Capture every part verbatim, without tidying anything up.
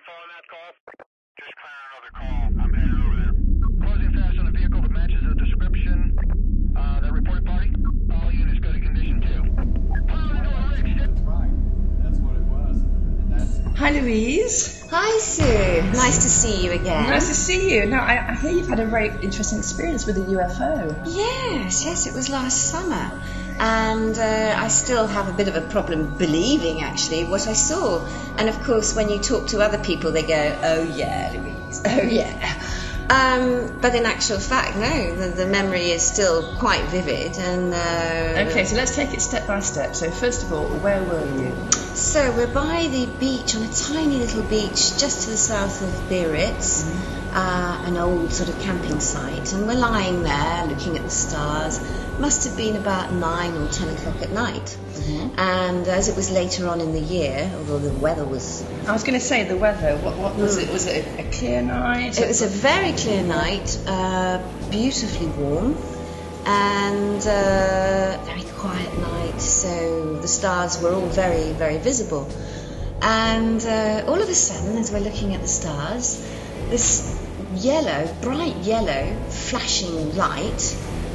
following that call? Just clearing another call. I'm headed over there. Closing fast on a vehicle that matches the description. Uh, that reported party? All units go to condition two. That's right. That's what it was. And that's... Hi, Louise. Hi, Sue. Nice to see you again. Nice to see you. Now, I, I hear you've had a very interesting experience with a U F O. Yes, yes, it was last summer. And uh, I still have a bit of a problem believing, actually, what I saw. And, of course, when you talk to other people, they go, oh, yeah, Louise, oh, yeah. Um, but in actual fact, no, the, the memory is still quite vivid. And uh, Okay, so let's take it step by step. So, first of all, where were you? So we're by the beach, on a tiny little beach just to the south of Biarritz, mm-hmm. uh, an old sort of camping site, and we're lying there looking at the stars. Must have been about nine or ten o'clock at night, mm-hmm. and as it was later on in the year, although the weather was... I was going to say the weather, what, what was mm. it? Was it a, a clear night? It was a very clear night, uh, beautifully warm, and uh, very quiet night, so the stars were all very, very visible. And uh, all of a sudden, as we're looking at the stars, this yellow, bright yellow, flashing light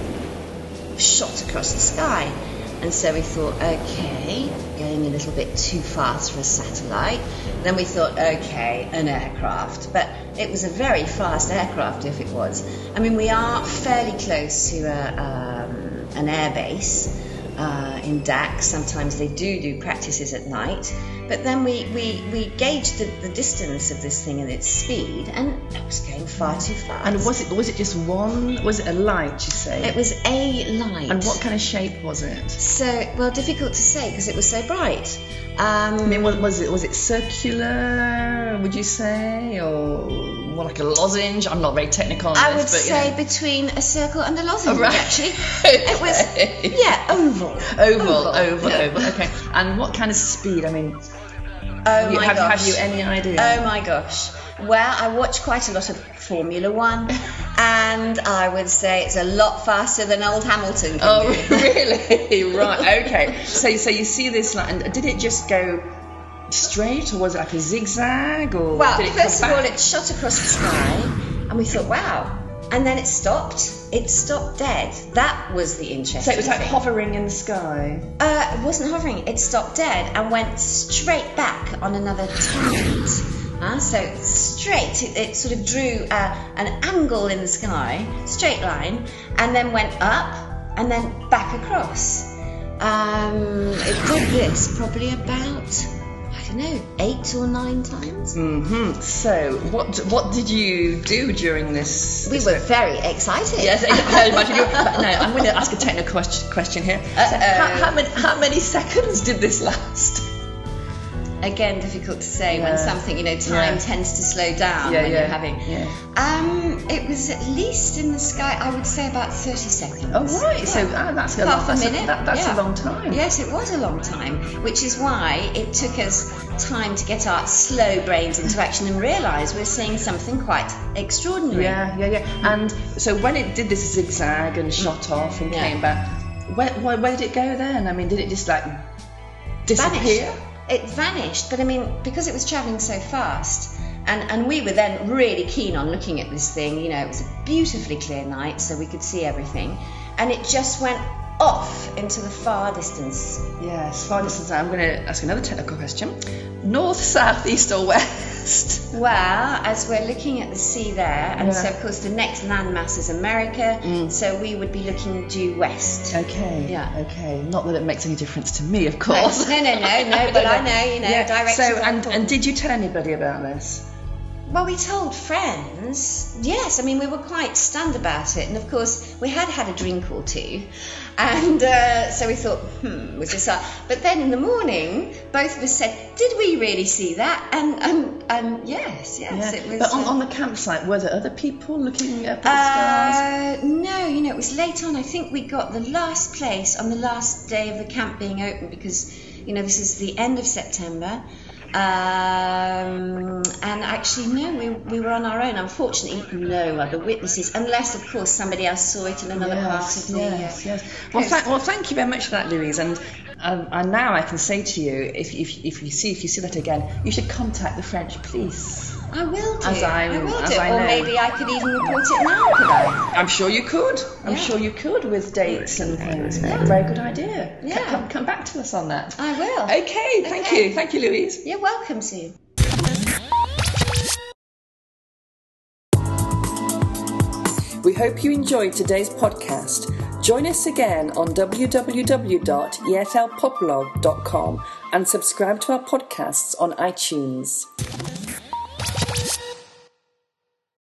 shot across the sky. And so we thought, okay, going a little bit too fast for a satellite. Then we thought, okay, an aircraft. But it was a very fast aircraft if it was. I mean, we are fairly close to a, um, an air base uh, in Dax. Sometimes they do do practices at night. But then we, we, we gauged the, the distance of this thing and its speed, and it was going far too fast. And was it was it just one? Was it a light, you say? It was a light. And what kind of shape was it? So, well, difficult to say because it was so bright. Um, I mean, was, was it was it circular, would you say, or more like a lozenge? I'm not very technical on I this, would but, say you know. Between a circle and a lozenge, Oh, right. actually. Okay. It was, yeah, oval. Oval, oval, Oval, yeah. oval, okay. And what kind of speed? I mean, Oh you, my have, gosh. have you any idea? Oh my gosh. Well, I watch quite a lot of Formula One, and I would say it's a lot faster than old Hamilton can Oh, do. really? Right, okay. So, so you see this, like, and did it just go straight, or was it like a zigzag, or Well, did it first come of all, back? it shot across the sky, and we thought, wow. And then it stopped. It stopped dead. That was the interesting So it was like thing. hovering in the sky. Uh, it wasn't hovering. It stopped dead and went straight back on another tangent. Uh, so straight, it, it sort of drew uh, an angle in the sky, straight line, and then went up and then back across. Um, it did this probably about, I don't know, eight or nine times. Mm-hmm. So what what did you do during this? We this were very excited. Yes, I imagine you. No, I'm going to ask a technical question, question here. So how, how, many, how many seconds did this last? Again, difficult to say Yeah. when something, you know, time Yeah. tends to slow down Yeah, when yeah, you're having. yeah. Um, it was at least in the sky, I would say about thirty seconds. Oh, right. Yeah. So ah, that's a Half long, a that's, minute. a, that, that's yeah. a long time. Yes, it was a long time, which is why it took us time to get our slow brains into action and realise we're seeing something quite extraordinary. Yeah, yeah, yeah. And so when it did this zigzag and shot off and Yeah. came back, where, where, where did it go then? I mean, did it just like disappear? Vanished. It vanished, but I mean, because it was travelling so fast, and, and we were then really keen on looking at this thing, you know, it was a beautifully clear night, so we could see everything, and it just went off into the far distance. Yes, far distance. I'm going to ask another technical question. North, south, east or west? Well, as we're looking at the sea there, and Yeah. so of course the next landmass is America, Mm. so we would be looking due west. Okay. Yeah. Okay. Not that it makes any difference to me, of course. No, no, no, no, but I know, you know, Yeah. directions So, are and, important. and did you tell anybody about this? Well, we told friends, yes. I mean, we were quite stunned about it. And, of course, we had had a drink or two. And uh, so we thought, hmm, was this our... But then in the morning, both of us said, did we really see that? And, and, and yes, yes, Yeah. it was... But on, uh, on the campsite, were there other people looking up at the stars? Uh, no, you know, it was late on. I think we got the last place on the last day of the camp being open because, you know, this is the end of September. Um, and actually, no, we, we were on our own. Unfortunately, no other witnesses, unless, of course, somebody else saw it in another part of the... yes, uh, yes. Well, coast. th- well, thank you very much for that, Louise. And And, and now I can say to you, if, if, if you see if you see that again, you should contact the French police. I will do. As I- I will as do. I Or know. maybe I could even report it now, could I? I'm sure you could. I'm Yeah. sure you could with dates and things. Very good idea. Yeah. C- Come, come back to us on that. I will. Okay, thank Okay. you. Thank you, Louise. You're welcome, Sue. We hope you enjoyed today's podcast. Join us again on w w w dot yetelpoplov dot com and subscribe to our podcasts on iTunes.